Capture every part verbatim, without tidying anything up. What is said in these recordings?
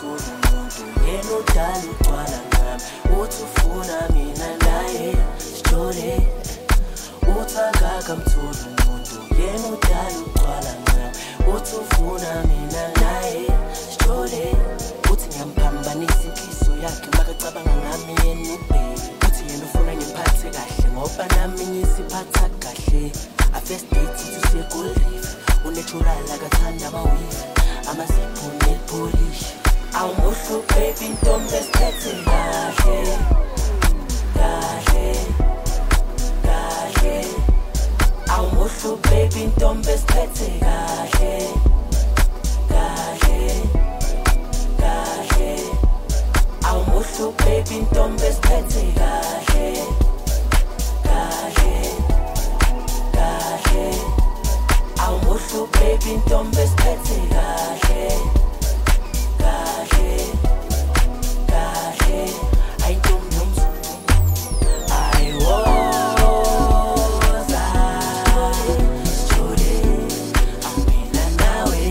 mthulu umuntu yena udala ugcwala ngami uthi ufuna mina naye sithole uthi akaka mthulu umuntu yena udala ugcwala ngami uthi ufuna mina naye sithole uthi ngiyamphambanisa inhliziyo yakhe makacabanga ngami yena ubheke uthi yena ufuna ngiphathe kahle ngoba nami ngisiphatha kahle a first date sithi siye Gold Reef unnatural akathanda amawifi amasipho nepolish awumuhlu baby intombi esiphethe kahle kahle kahle awumuhlu baby intombi esiphethe kahle kahle kahle awumuhlu baby intombi esiphethe kahle kahle kahle awumuhlu baby intombi esiphethe kahle kahle kahle ayintombi yomzulu ayiwoza sithole angina nawe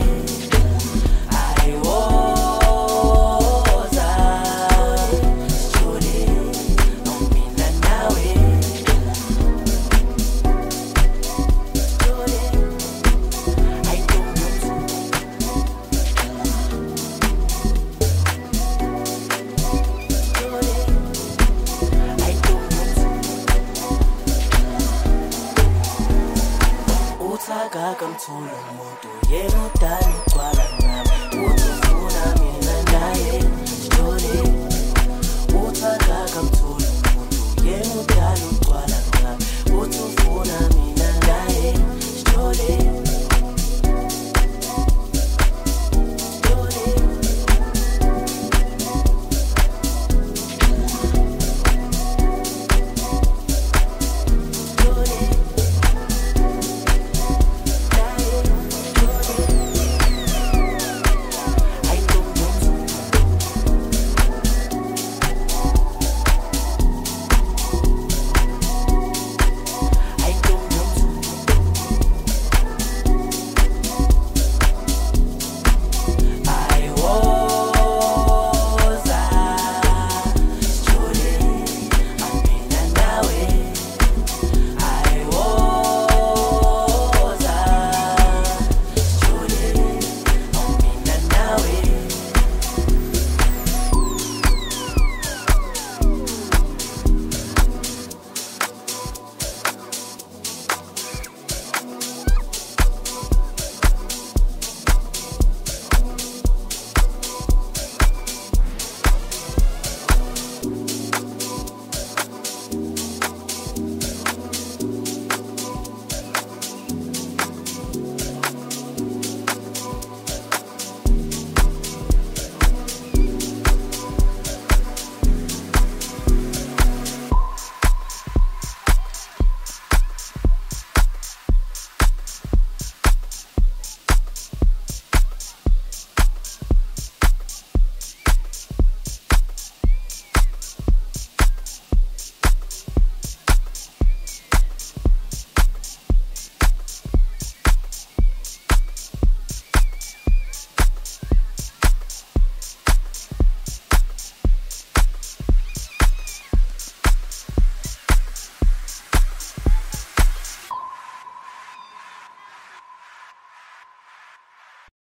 ayiwoza sithole angina nawe sithole ayintombi yomzulu uthakaka mthulu umuntu yena udala ugcwala ngami uthi